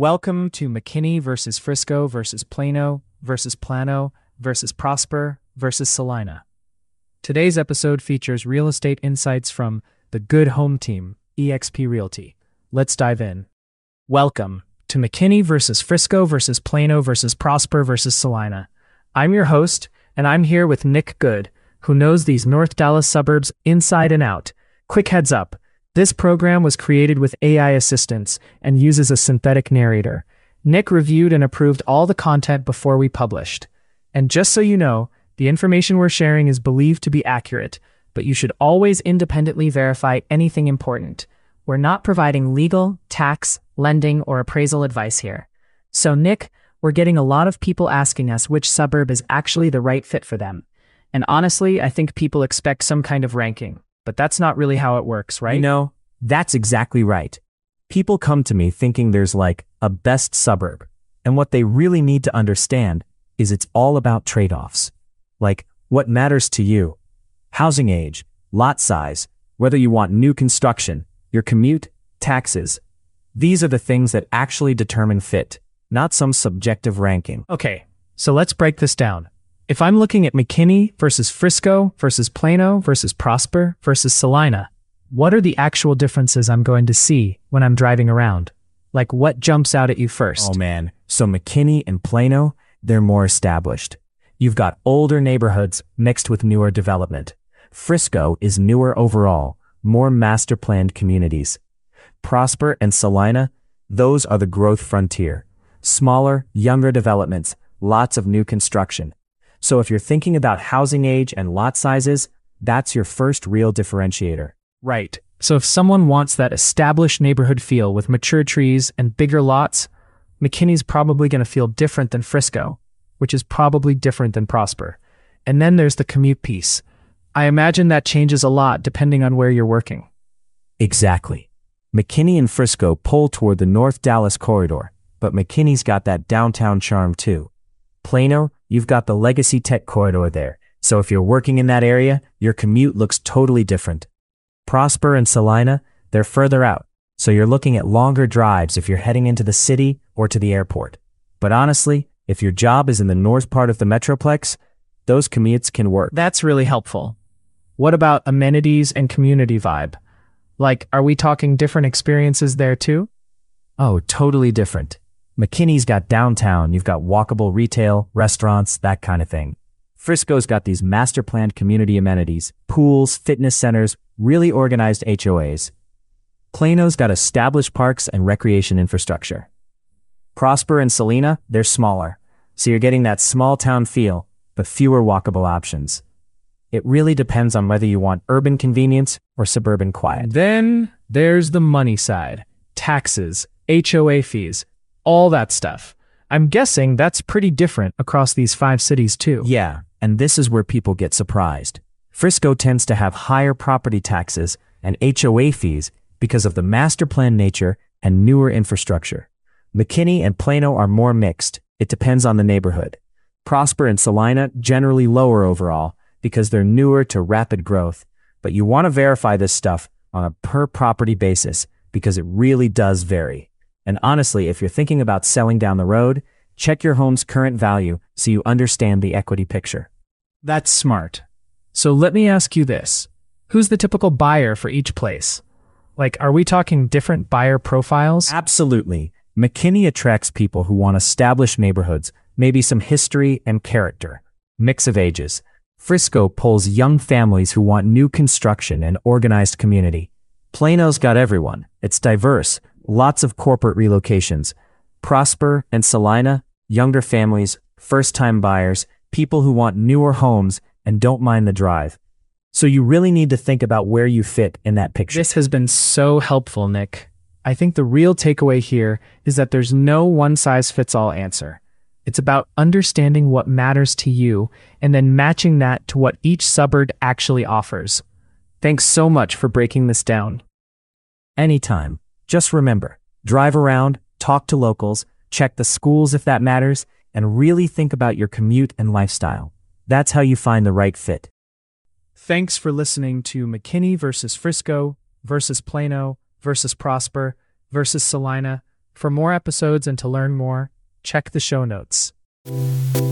Welcome to McKinney versus Frisco versus Plano versus Prosper versus Salina. Today's episode features real estate insights from the Good Home Team, eXp Realty. Let's dive in. Welcome to McKinney versus Frisco versus Plano versus Prosper versus Salina. I'm your host, and I'm here with Nick Good, who knows these North Dallas suburbs inside and out. Quick heads up. This program was created with AI assistance and uses a synthetic narrator. Nick reviewed and approved all the content before we published. And just so you know, the information we're sharing is believed to be accurate, but you should always independently verify anything important. We're not providing legal, tax, lending, or appraisal advice here. So Nick, we're getting a lot of people asking us which suburb is actually the right fit for them. And honestly, I think people expect some kind of ranking. But that's not really how it works, right? You know, that's exactly right. People come to me thinking there's like a best suburb, and what they really need to understand is it's all about trade-offs. Like, what matters to you? Housing age, lot size, whether you want new construction, your commute, taxes. These are the things that actually determine fit, not some subjective ranking. Okay, so let's break this down. If I'm looking at McKinney versus Frisco versus Plano versus Prosper versus Salina, what are the actual differences I'm going to see when I'm driving around? Like, what jumps out at you first? Oh man, so McKinney and Plano, they're more established. You've got older neighborhoods mixed with newer development. Frisco is newer overall, more master-planned communities. Prosper and Salina, those are the growth frontier. Smaller, younger developments, lots of new construction. So if you're thinking about housing age and lot sizes, that's your first real differentiator. Right. So if someone wants that established neighborhood feel with mature trees and bigger lots, McKinney's probably going to feel different than Frisco, which is probably different than Prosper. And then there's the commute piece. I imagine that changes a lot depending on where you're working. Exactly. McKinney and Frisco pull toward the North Dallas corridor, but McKinney's got that downtown charm too. Plano, you've got the legacy tech corridor there, so if you're working in that area, your commute looks totally different. Prosper and Salina, they're further out, so you're looking at longer drives if you're heading into the city or to the airport. But honestly, if your job is in the north part of the Metroplex, those commutes can work. That's really helpful. What about amenities and community vibe? Like, are we talking different experiences there too? Oh, totally different. McKinney's got downtown, you've got walkable retail, restaurants, that kind of thing. Frisco's got these master-planned community amenities, pools, fitness centers, really organized HOAs. Plano's got established parks and recreation infrastructure. Prosper and Salina, they're smaller, so you're getting that small-town feel, but fewer walkable options. It really depends on whether you want urban convenience or suburban quiet. Then there's the money side. Taxes, HOA fees, all that stuff. I'm guessing that's pretty different across these 5 cities too. Yeah, and this is where people get surprised. Frisco tends to have higher property taxes and HOA fees because of the master plan nature and newer infrastructure. McKinney and Plano are more mixed. It depends on the neighborhood. Prosper and Salina generally lower overall because they're newer to rapid growth, but you want to verify this stuff on a per property basis because it really does vary. And honestly, if you're thinking about selling down the road, check your home's current value so you understand the equity picture. That's smart. So let me ask you this. Who's the typical buyer for each place? Like, are we talking different buyer profiles? Absolutely. McKinney attracts people who want established neighborhoods, maybe some history and character. Mix of ages. Frisco pulls young families who want new construction and organized community. Plano's got everyone. It's diverse. Lots of corporate relocations. Prosper and Salina, younger families, first-time buyers, people who want newer homes and don't mind the drive. So you really need to think about where you fit in that picture. This has been so helpful, Nick. I think the real takeaway here is that there's no one-size-fits-all answer. It's about understanding what matters to you and then matching that to what each suburb actually offers. Thanks so much for breaking this down. Anytime. Just remember, drive around, talk to locals, check the schools if that matters, and really think about your commute and lifestyle. That's how you find the right fit. Thanks for listening to McKinney versus Frisco versus Plano versus Prosper versus Salina For more episodes and to learn more, check the show notes.